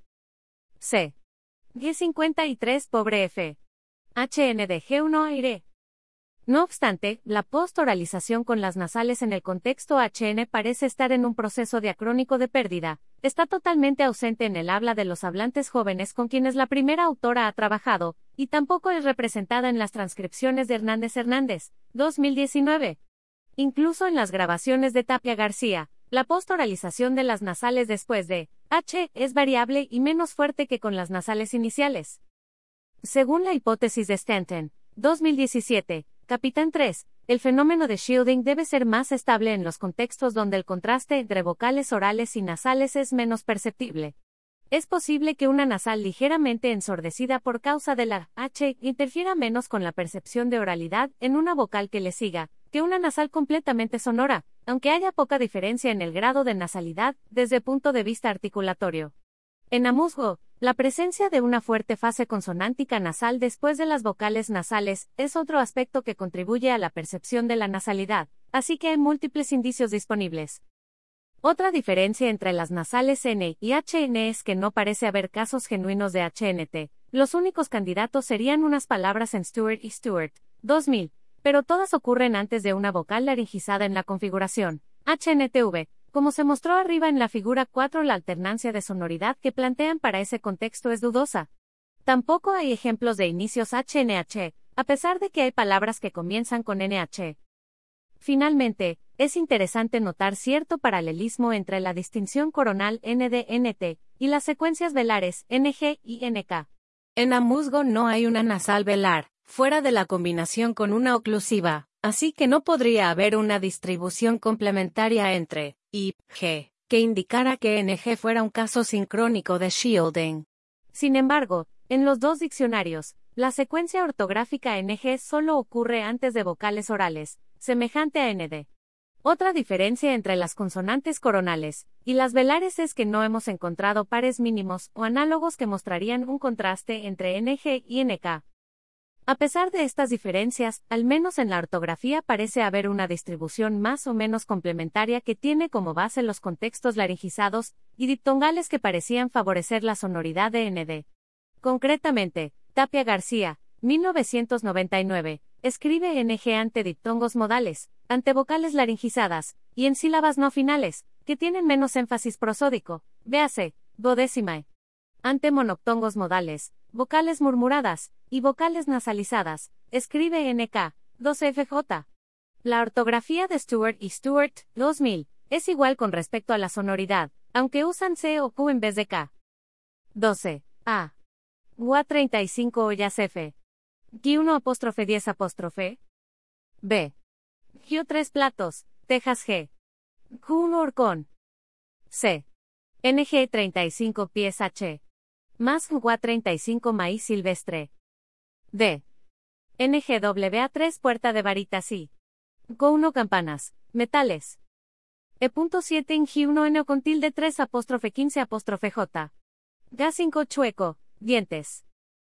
C. G cincuenta y tres pobre F. H N D G uno aire. No obstante, la postoralización con las nasales en el contexto H N parece estar en un proceso diacrónico de pérdida. Está totalmente ausente en el habla de los hablantes jóvenes con quienes la primera autora ha trabajado, y tampoco es representada en las transcripciones de Hernández Hernández, dos mil diecinueve. Incluso en las grabaciones de Tapia García, la postoralización de las nasales después de H es variable y menos fuerte que con las nasales iniciales. Según la hipótesis de Stanton, dos mil diecisiete, Capitán tres, el fenómeno de shielding debe ser más estable en los contextos donde el contraste entre vocales orales y nasales es menos perceptible. Es posible que una nasal ligeramente ensordecida por causa de la H interfiera menos con la percepción de oralidad en una vocal que le siga, que una nasal completamente sonora, aunque haya poca diferencia en el grado de nasalidad desde punto de vista articulatorio. En amuzgo, la presencia de una fuerte fase consonántica nasal después de las vocales nasales es otro aspecto que contribuye a la percepción de la nasalidad, así que hay múltiples indicios disponibles. Otra diferencia entre las nasales N y H N es que no parece haber casos genuinos de H N T. Los únicos candidatos serían unas palabras en Stewart y Stewart, dos mil, pero todas ocurren antes de una vocal laringizada en la configuración H N T V. Como se mostró arriba en la figura cuatro, la alternancia de sonoridad que plantean para ese contexto es dudosa. Tampoco hay ejemplos de inicios H N H, a pesar de que hay palabras que comienzan con N H. Finalmente, es interesante notar cierto paralelismo entre la distinción coronal N D N T y las secuencias velares N G y N K. En amuzgo no hay una nasal velar, fuera de la combinación con una oclusiva, así que no podría haber una distribución complementaria entre I, G, que indicara que N G fuera un caso sincrónico de shielding. Sin embargo, en los dos diccionarios, la secuencia ortográfica N G solo ocurre antes de vocales orales, semejante a N D. Otra diferencia entre las consonantes coronales y las velares es que no hemos encontrado pares mínimos o análogos que mostrarían un contraste entre N G y N K. A pesar de estas diferencias, al menos en la ortografía parece haber una distribución más o menos complementaria que tiene como base los contextos laringizados y diptongales que parecían favorecer la sonoridad de N D. Concretamente, Tapia García, mil novecientos noventa y nueve, escribe N G ante diptongos modales, ante vocales laringizadas, y en sílabas no finales, que tienen menos énfasis prosódico, véase, duodécimae. Ante monoptongos modales, vocales murmuradas, y vocales nasalizadas, escribe N K, dos F J. La ortografía de Stewart y Stewart, dos mil, es igual con respecto a la sonoridad, aunque usan C o Q en vez de K. doce. A. U A treinta y cinco Ollas F. Q uno apóstrofe diez apóstrofe. B. Q tres platos, Texas G. Q uno horcón. C. N G treinta y cinco pies H. Más U A treinta y cinco maíz silvestre. D. N G W A tres puerta de varitas y Q uno campanas, metales. E siete en G uno N con tilde tres apóstrofe quince apóstrofe J. G cinco chueco, dientes.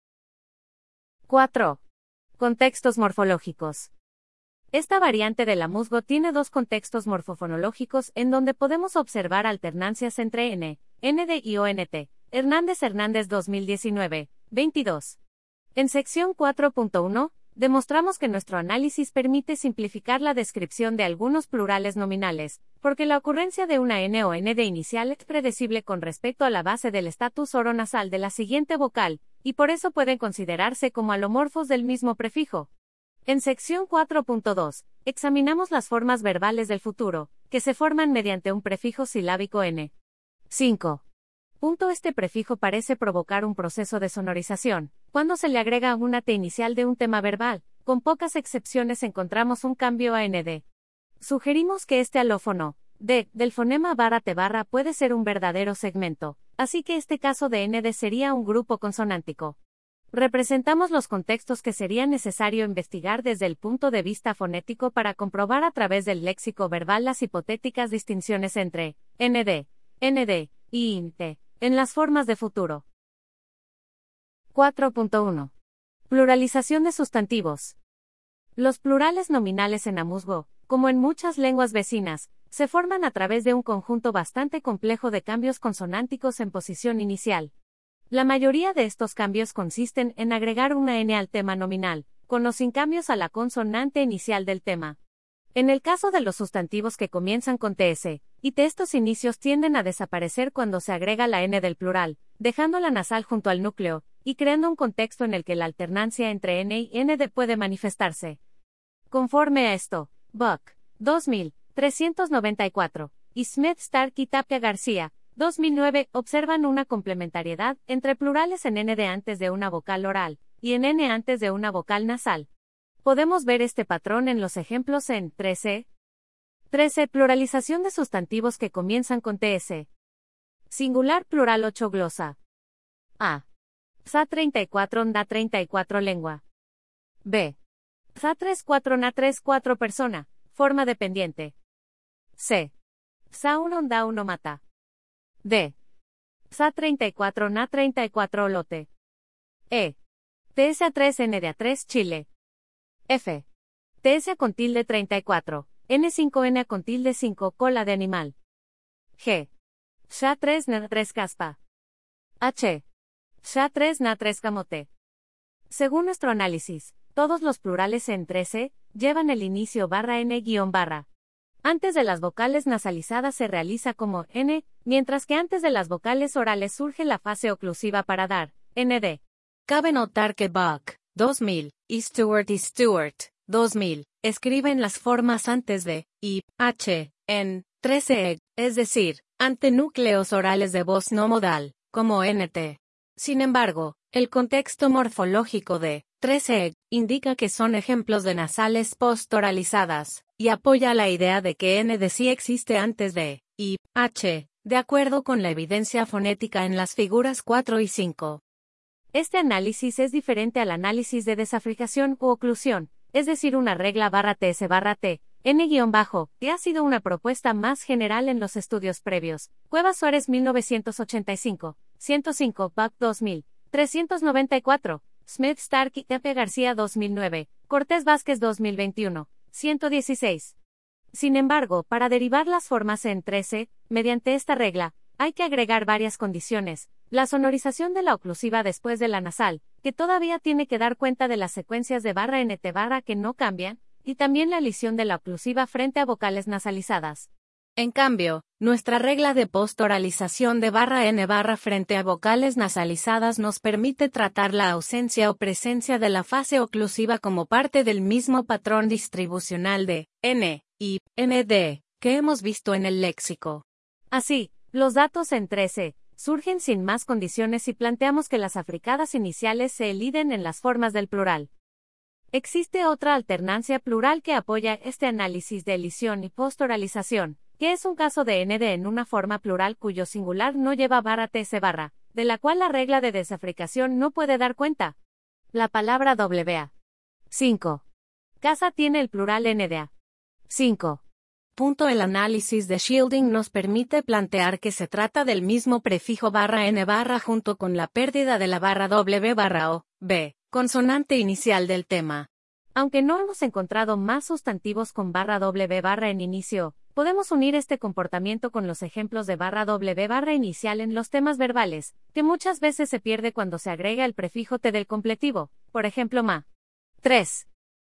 cuatro. Contextos morfológicos. Esta variante del amuzgo tiene dos contextos morfofonológicos en donde podemos observar alternancias entre N, N D y O N T. Hernández Hernández dos mil diecinueve, veintidós. En sección cuatro punto uno, demostramos que nuestro análisis permite simplificar la descripción de algunos plurales nominales, porque la ocurrencia de una N o N D inicial es predecible con respecto a la base del estatus oronasal de la siguiente vocal, y por eso pueden considerarse como alomorfos del mismo prefijo. En sección cuatro punto dos, examinamos las formas verbales del futuro, que se forman mediante un prefijo silábico N. cinco. Punto este prefijo parece provocar un proceso de sonorización. Cuando se le agrega una T inicial de un tema verbal, con pocas excepciones encontramos un cambio a N D. Sugerimos que este alófono, D, del fonema barra T barra puede ser un verdadero segmento, así que este caso de N D sería un grupo consonántico. Representamos los contextos que sería necesario investigar desde el punto de vista fonético para comprobar a través del léxico verbal las hipotéticas distinciones entre N D, N D y I N T en las formas de futuro. cuatro punto uno. Pluralización de sustantivos. Los plurales nominales en amuzgo, como en muchas lenguas vecinas, se forman a través de un conjunto bastante complejo de cambios consonánticos en posición inicial. La mayoría de estos cambios consisten en agregar una N al tema nominal, con o sin cambios a la consonante inicial del tema. En el caso de los sustantivos que comienzan con ts, y t, estos inicios tienden a desaparecer cuando se agrega la n del plural, dejando la nasal junto al núcleo, y creando un contexto en el que la alternancia entre n y nd puede manifestarse. Conforme a esto, Buck, dos mil trescientos noventa y cuatro, y Smith, Stark y Tapia García, dos mil nueve, observan una complementariedad entre plurales en nd antes de una vocal oral, y en n antes de una vocal nasal. Podemos ver este patrón en los ejemplos en trece. trece. Pluralización de sustantivos que comienzan con ts. Singular plural ocho glosa. A. Sa treinta y cuatro nda treinta y cuatro lengua. B. Sa treinta y cuatro na treinta y cuatro persona, forma dependiente. C. Sa uno nda uno mata. D. Sa treinta y cuatro na treinta y cuatro lote. E. Ts a tres n de a tres Chile. F. Ts a con tilde treinta y cuatro, n cinco n a con tilde cinco cola de animal. G. Sha tres na tres caspa. H. Sha tres na tres camote. Según nuestro análisis, todos los plurales en trece llevan el inicio barra n guión barra. Antes de las vocales nasalizadas se realiza como n, mientras que antes de las vocales orales surge la fase oclusiva para dar nd. Cabe notar que Buck, dos mil, y Stewart y Stewart, dos mil, escriben las formas antes de, y, h, en, trece, es decir, ante núcleos orales de voz no modal, como nt. Sin embargo, el contexto morfológico de trece indica que son ejemplos de nasales postoralizadas, y apoya la idea de que nd sí existe antes de, y, h, de acuerdo con la evidencia fonética en las figuras cuatro y cinco. Este análisis es diferente al análisis de desafricación u oclusión, es decir, una regla barra ts barra t, n guión bajo, que ha sido una propuesta más general en los estudios previos. Cuevas Suárez mil novecientos ochenta y cinco, ciento cinco, Buck dos mil, trescientos noventa y cuatro, Smith, Stark y Tapia García dos mil nueve, Cortés Vázquez dos mil veintiuno, ciento dieciséis. Sin embargo, para derivar las formas en trece, mediante esta regla, hay que agregar varias condiciones. La sonorización de la oclusiva después de la nasal, que todavía tiene que dar cuenta de las secuencias de barra nt barra que no cambian, y también la elisión de la oclusiva frente a vocales nasalizadas. En cambio, nuestra regla de postoralización de barra n barra frente a vocales nasalizadas nos permite tratar la ausencia o presencia de la fase oclusiva como parte del mismo patrón distribucional de n y nd que hemos visto en el léxico. Así, los datos en trece surgen sin más condiciones si planteamos que las africadas iniciales se eliden en las formas del plural. Existe otra alternancia plural que apoya este análisis de elisión y postoralización, que es un caso de nd en una forma plural cuyo singular no lleva barra ts barra, de la cual la regla de desafricación no puede dar cuenta. La palabra wa. cinco. Casa tiene el plural nda. cinco. Punto. El análisis de shielding nos permite plantear que se trata del mismo prefijo barra n barra junto con la pérdida de la barra w barra o, b, consonante inicial del tema. Aunque no hemos encontrado más sustantivos con barra w barra en inicio, podemos unir este comportamiento con los ejemplos de barra w barra inicial en los temas verbales, que muchas veces se pierde cuando se agrega el prefijo t del completivo, por ejemplo ma. tres.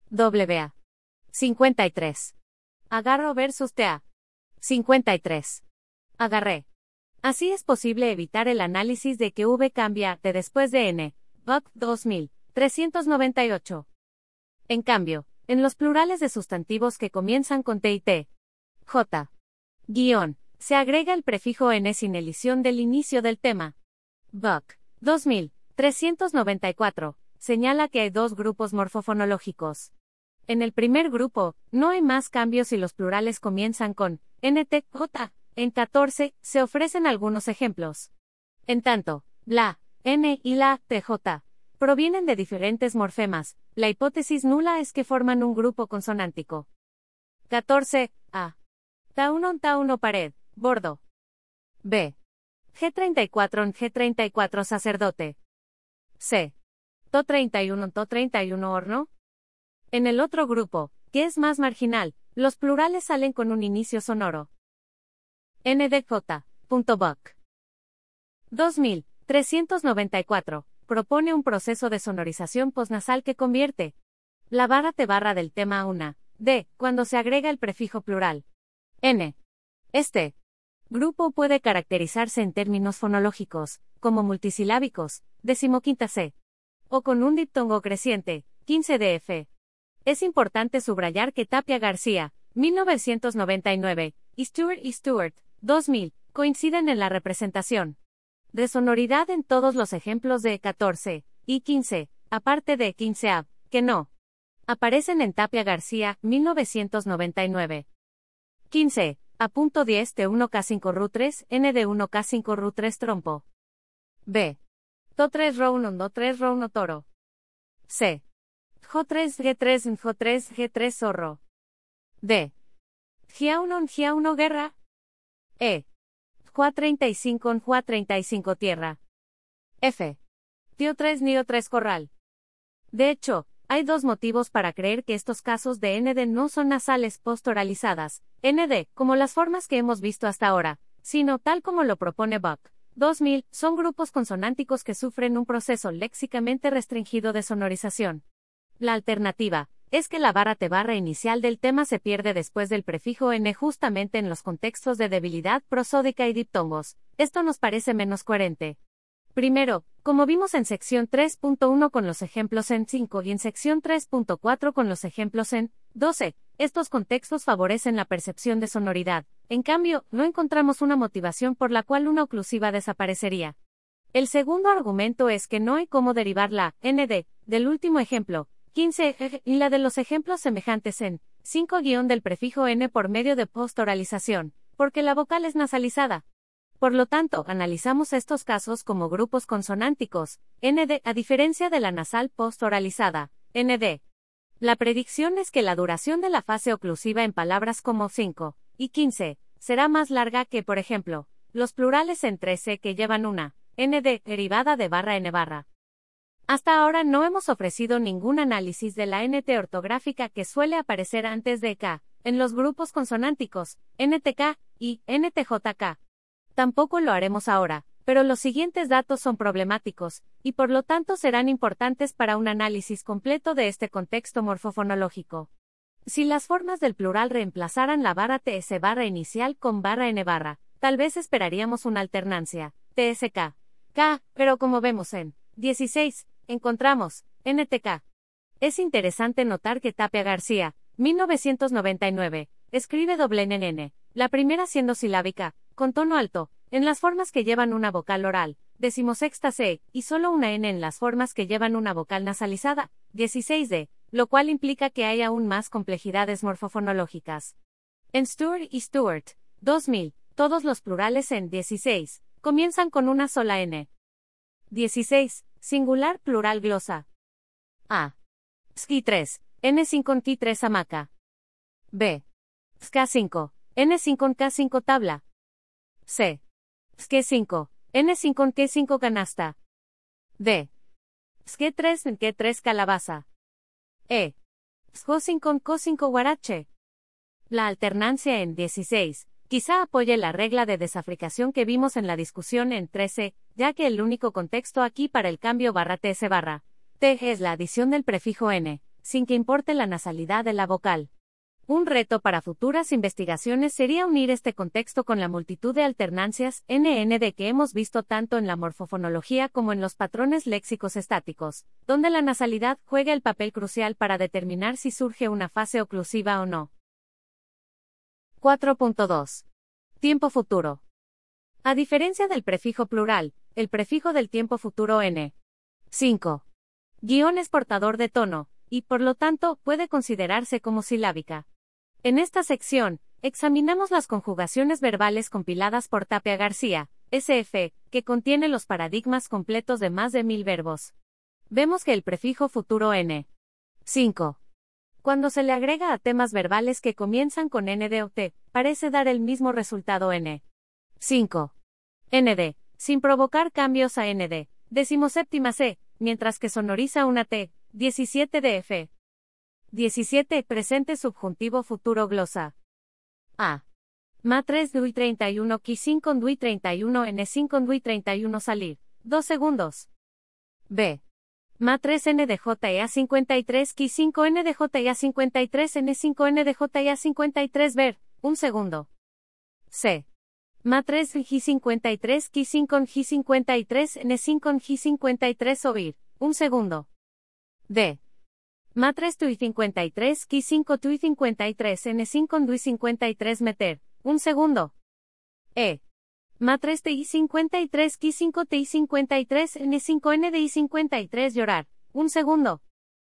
wa. cincuenta y tres. Agarro versus tea. cincuenta y tres. Agarré. Así es posible evitar el análisis de que v cambia de después de n. Buck dos mil, trescientos noventa y ocho. En cambio, en los plurales de sustantivos que comienzan con t y t, j, guión, se agrega el prefijo n sin elisión del inicio del tema. Buck dos mil, trescientos noventa y cuatro, señala que hay dos grupos morfofonológicos. En el primer grupo, no hay más cambios si los plurales comienzan con nt, j. En catorce, se ofrecen algunos ejemplos. En tanto, la n y la tj provienen de diferentes morfemas, la hipótesis nula es que forman un grupo consonántico. catorce. A. Ta uno ta uno pared, bordo. B. G treinta y cuatro G treinta y cuatro sacerdote. C. To treinta y uno To treinta y uno horno. En el otro grupo, que es más marginal, los plurales salen con un inicio sonoro. ndj. Buck. dos mil, trescientos noventa y cuatro, propone un proceso de sonorización posnasal que convierte La barra T barra del tema una. D. Cuando se agrega el prefijo plural. N. Este grupo puede caracterizarse en términos fonológicos, como multisilábicos, decimoquinta C. O con un diptongo creciente, quince D F. Es importante subrayar que Tapia García, mil novecientos noventa y nueve, y Stewart y Stewart, dos mil, coinciden en la representación de sonoridad en todos los ejemplos de catorce y quince, aparte de quince A, que no aparecen en Tapia García, mil novecientos noventa y nueve. quince. A punto diez T uno K cinco R U tres, N D uno K cinco R U tres trompo. B. To tres Ro uno Do tres Ro uno toro. C. Jo tres G tres Jo tres G tres zorro. D. Gia uno Gia uno guerra. E. Jua treinta y cinco Jua treinta y cinco tierra. F. Tío tres Nio tres corral. De hecho, hay dos motivos para creer que estos casos de N D no son nasales postoralizadas, N D, como las formas que hemos visto hasta ahora, sino, tal como lo propone Buck, dos mil, son grupos consonánticos que sufren un proceso léxicamente restringido de sonorización. La alternativa es que la barra T barra inicial del tema se pierde después del prefijo N justamente en los contextos de debilidad prosódica y diptongos. Esto nos parece menos coherente. Primero, como vimos en sección tres punto uno con los ejemplos en cinco y en sección tres punto cuatro con los ejemplos en doce, estos contextos favorecen la percepción de sonoridad. En cambio, no encontramos una motivación por la cual una oclusiva desaparecería. El segundo argumento es que no hay cómo derivar la N D del último ejemplo, quince, y la de los ejemplos semejantes en cinco guión del prefijo N por medio de postoralización, porque la vocal es nasalizada. Por lo tanto, analizamos estos casos como grupos consonánticos, N D, a diferencia de la nasal postoralizada, N D. La predicción es que la duración de la fase oclusiva en palabras como cinco y quince será más larga que, por ejemplo, los plurales en trece que llevan una N D derivada de barra N barra. Hasta ahora no hemos ofrecido ningún análisis de la N T ortográfica que suele aparecer antes de K, en los grupos consonánticos, N T K y N T J K. Tampoco lo haremos ahora, pero los siguientes datos son problemáticos, y por lo tanto serán importantes para un análisis completo de este contexto morfofonológico. Si las formas del plural reemplazaran la barra T S barra inicial con barra N barra, tal vez esperaríamos una alternancia, T S K, K, pero como vemos en dieciséis, encontramos N T K. Es interesante notar que Tapia García, mil novecientos noventa y nueve, escribe doble N N, la primera siendo silábica, con tono alto, en las formas que llevan una vocal oral, decimosexta C, y solo una N en las formas que llevan una vocal nasalizada, dieciséis D, lo cual implica que hay aún más complejidades morfofonológicas. En Stewart y Stewart, dos mil, todos los plurales en dieciséis, comienzan con una sola N. dieciséis, singular plural glosa. A. Ski tres, N cinco T tres hamaca. B. Ska cinco, N cinco K cinco tabla. C. Ske cinco, N cinco K cinco canasta. D. Ske tres K tres calabaza. E. Sko cinco Ko cinco guarache. La alternancia en dieciséis quizá apoye la regla de desafricación que vimos en la discusión en trece, ya que el único contexto aquí para el cambio barra T S barra T es la adición del prefijo N, sin que importe la nasalidad de la vocal. Un reto para futuras investigaciones sería unir este contexto con la multitud de alternancias N N D que hemos visto tanto en la morfofonología como en los patrones léxicos estáticos, donde la nasalidad juega el papel crucial para determinar si surge una fase oclusiva o no. cuatro punto dos. Tiempo futuro. A diferencia del prefijo plural, el prefijo del tiempo futuro N. cinco. Guión es portador de tono, y por lo tanto puede considerarse como silábica. En esta sección, examinamos las conjugaciones verbales compiladas por Tapia García, S F, que contiene los paradigmas completos de más de mil verbos. Vemos que el prefijo futuro N. cinco. Cuando se le agrega a temas verbales que comienzan con N D o T, parece dar el mismo resultado N. cinco. N D, sin provocar cambios a N D, decimoséptima C, mientras que sonoriza una T, diecisiete D F. diecisiete. Presente subjuntivo futuro glosa. A. Ma tres Dui treinta y uno Ki cinco Dui treinta y uno N cinco Dui treinta y uno salir. dos segundos. B. Ma tres N D J E A cincuenta y tres Ki cinco N D J E A cincuenta y tres N cinco N D J E A cincuenta y tres ver, un segundo. C. Ma tres G cincuenta y tres Ki cinco G cincuenta y tres N cinco G cincuenta y tres oír, un segundo. D. Ma tres Tui cincuenta y tres Ki cinco Tui cincuenta y tres N cinco Dui cincuenta y tres meter, un segundo. E. Ma tres T I cincuenta y tres Ki cinco T I cincuenta y tres N cinco N D I cincuenta y tres llorar, un segundo.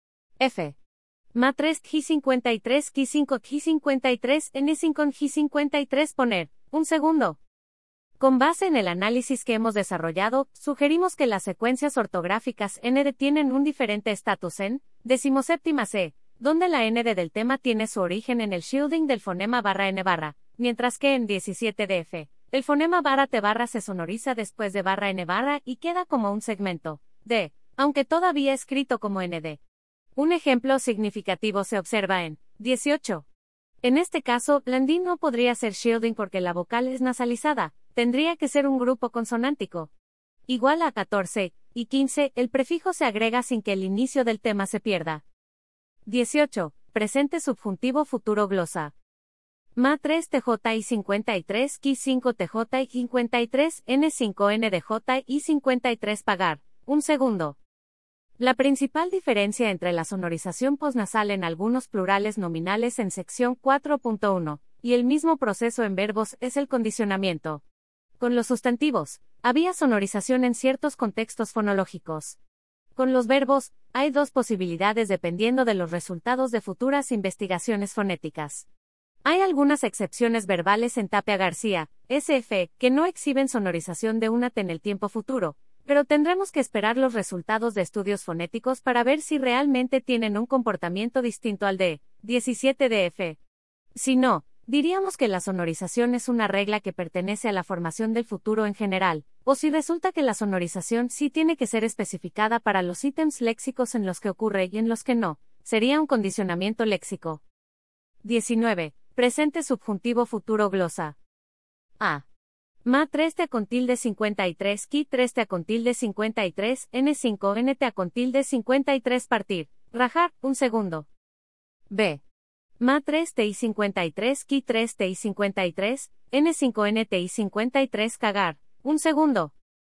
F. Ma tres G cincuenta y tres Ki cinco G cincuenta y tres N cinco G cincuenta y tres poner, un segundo. Con base en el análisis que hemos desarrollado, sugerimos que las secuencias ortográficas N D tienen un diferente estatus en decimoséptima C, donde la N D del tema tiene su origen en el shielding del fonema barra N barra, mientras que en diecisiete D F, el fonema barra T barra se sonoriza después de barra N barra y queda como un segmento D, aunque todavía escrito como N D. Un ejemplo significativo se observa en dieciocho. En este caso, Landín no podría ser shielding porque la vocal es nasalizada, tendría que ser un grupo consonántico. Igual a catorce y quince, el prefijo se agrega sin que el inicio del tema se pierda. dieciocho. Presente subjuntivo futuro glosa. Ma tres T J I cincuenta y tres Ki cinco T J I cincuenta y tres N cinco N D J I cincuenta y tres pagar, un segundo. La principal diferencia entre la sonorización posnasal en algunos plurales nominales en sección cuatro punto uno y el mismo proceso en verbos es el condicionamiento. Con los sustantivos, había sonorización en ciertos contextos fonológicos. Con los verbos, hay dos posibilidades dependiendo de los resultados de futuras investigaciones fonéticas. Hay algunas excepciones verbales en Tapia García, S F, que no exhiben sonorización de una T en el tiempo futuro, pero tendremos que esperar los resultados de estudios fonéticos para ver si realmente tienen un comportamiento distinto al de diecisiete D F. Si no, diríamos que la sonorización es una regla que pertenece a la formación del futuro en general, o si resulta que la sonorización sí tiene que ser especificada para los ítems léxicos en los que ocurre y en los que no, sería un condicionamiento léxico. diecinueve. Presente subjuntivo futuro glosa. A. Ma tres T con tilde cincuenta y tres Ki tres T con tilde cincuenta y tres N cinco N T con tilde cincuenta y tres partir, rajar, un segundo. B. Ma tres T I cincuenta y tres Ki tres T I cincuenta y tres N cinco N T I cincuenta y tres cagar, un segundo.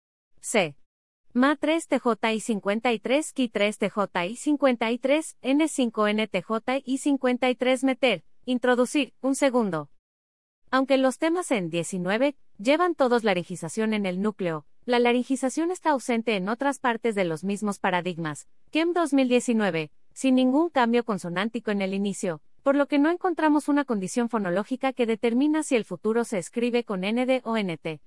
C. Ma tres T J I cincuenta y tres Ki tres T J I cincuenta y tres N cinco N T J I cincuenta y tres meter, introducir, un segundo. Aunque los temas en diecinueve llevan todos laringización en el núcleo, la laringización está ausente en otras partes de los mismos paradigmas, que en dos mil diecinueve, sin ningún cambio consonántico en el inicio, por lo que no encontramos una condición fonológica que determina si el futuro se escribe con N D o N T.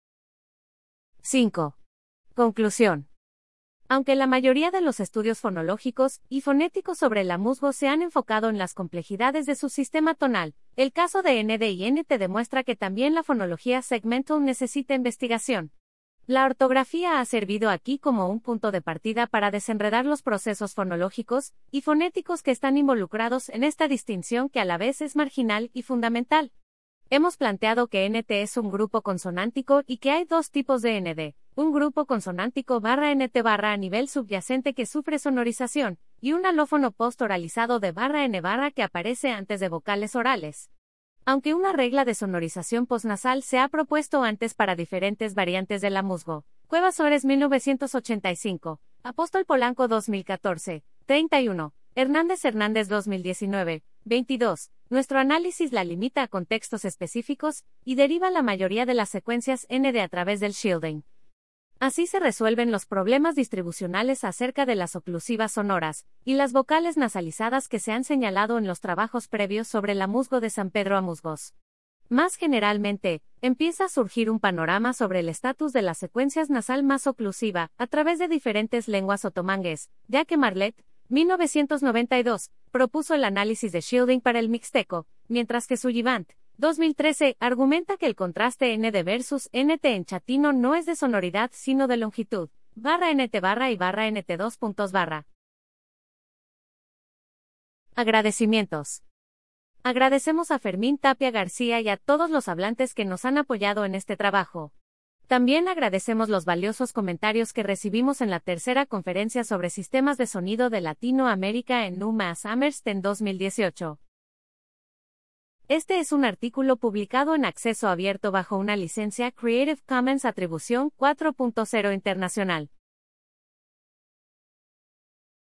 cinco. Conclusión. Aunque la mayoría de los estudios fonológicos y fonéticos sobre la musgo se han enfocado en las complejidades de su sistema tonal, el caso de N D y N T demuestra que también la fonología segmental necesita investigación. La ortografía ha servido aquí como un punto de partida para desenredar los procesos fonológicos y fonéticos que están involucrados en esta distinción que a la vez es marginal y fundamental. Hemos planteado que N T es un grupo consonántico y que hay dos tipos de N D. Un grupo consonántico barra N T barra a nivel subyacente que sufre sonorización, y un alófono postoralizado de barra N barra que aparece antes de vocales orales. Aunque una regla de sonorización posnasal se ha propuesto antes para diferentes variantes de la musgo. Cuevas Ores mil novecientos ochenta y cinco, Apóstol Polanco dos mil catorce, treinta y uno, Hernández Hernández dos mil diecinueve, veintidós, nuestro análisis la limita a contextos específicos, y deriva la mayoría de las secuencias N D a través del shielding. Así se resuelven los problemas distribucionales acerca de las oclusivas sonoras y las vocales nasalizadas que se han señalado en los trabajos previos sobre la musgo de San Pedro a musgos. Más generalmente, empieza a surgir un panorama sobre el estatus de las secuencias nasal más oclusiva a través de diferentes lenguas otomangues, ya que Marlet, mil novecientos noventa y dos, propuso el análisis de shielding para el mixteco, mientras que Sullivant, dos mil trece, argumenta que el contraste N D versus N T en chatino no es de sonoridad sino de longitud, barra N T barra y barra N T dos puntos barra. Agradecimientos. Agradecemos a Fermín Tapia García y a todos los hablantes que nos han apoyado en este trabajo. También agradecemos los valiosos comentarios que recibimos en la tercera conferencia sobre sistemas de sonido de Latinoamérica en UMass Amherst en dos mil dieciocho. Este es un artículo publicado en acceso abierto bajo una licencia Creative Commons Atribución cuatro punto cero Internacional.